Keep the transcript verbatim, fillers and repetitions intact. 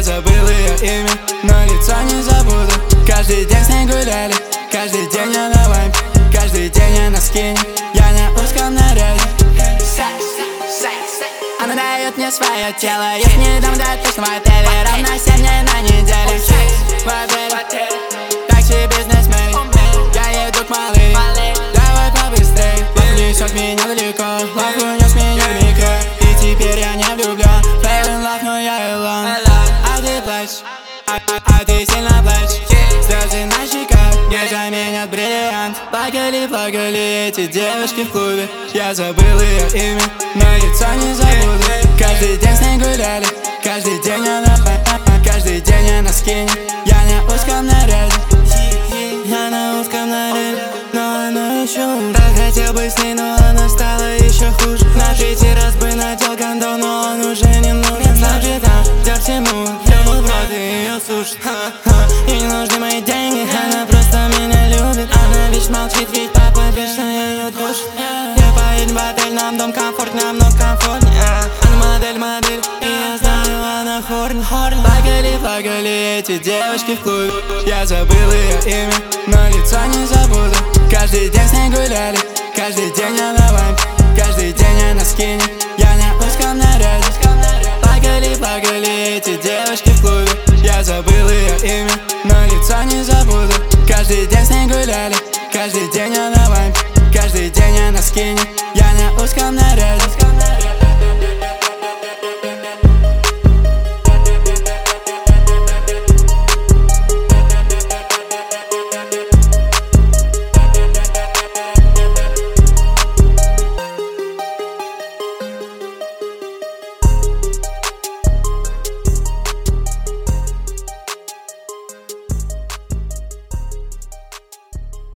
забыл ее имя, но лицо не забуду. Каждый день с ней гуляли, каждый день я на вайпе, каждый день я на скине, я на узком наряде. Она дает мне свое тело, я не дам дать пусть в отеле. Ровно семь дней на неделе в отеле. Такси бизнесмен, я еду к малой. Давай побыстрей, лав несет меня далеко, лав унес меня в микро. И теперь я не влюблен, fail in love, но я alone. А ты плачешь, а, а, а ты сильно плачешь. Слезы на щеках не заменят бриллиант. Плакали, плакали эти девушки в клубе. Я забыл ее имя, но лицо не забуду. Каждый день с ней гуляли, каждый день я на каждый день я на скине, я на узком наряде. Я на узком наряде, но она еще хуже. Так хотел бы с ней, но она стала еще хуже. На третий раз бы надел кондом, но он уже не нужен. Значит, там ждет всему, прямо в рот и ее сушит. Ей не нужны мои деньги, она просто меня любит. Она лишь молчит, ведь папа вечно ее душит. Я поедем в отель, нам дом комфорт, намного комфортнее. Она модель, модель, и я знаю, она хорни. Плакали, плакали эти девушки в клубе. Я забыл ее имя, но лицо не забуду. Каждый день с ней гуляли, каждый день я на вайпе, каждый день я на скине, я на узком наряде. Плакали, плакали эти девушки в клубе. Я забыл ее имя, но лицо не забуду. Каждый день с ней гуляли, каждый день я на вайпе, каждый день я на скине,